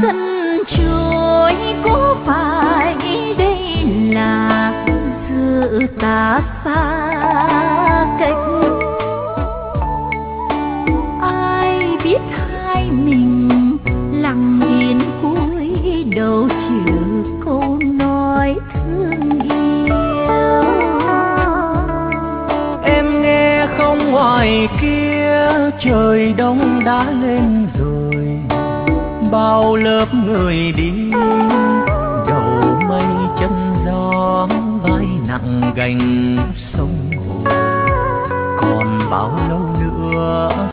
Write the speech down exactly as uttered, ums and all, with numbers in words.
sân chuối có phải đây là sự ta xa cách? Ai biết hai mình lặng yên cúi đầu chữ câu nói thương yêu. Em nghe không ngoài kia trời đông đã lên rồi, bao lớp người đi đầu mây chân gió, vai nặng gánh sông hồ. Còn bao lâu nữa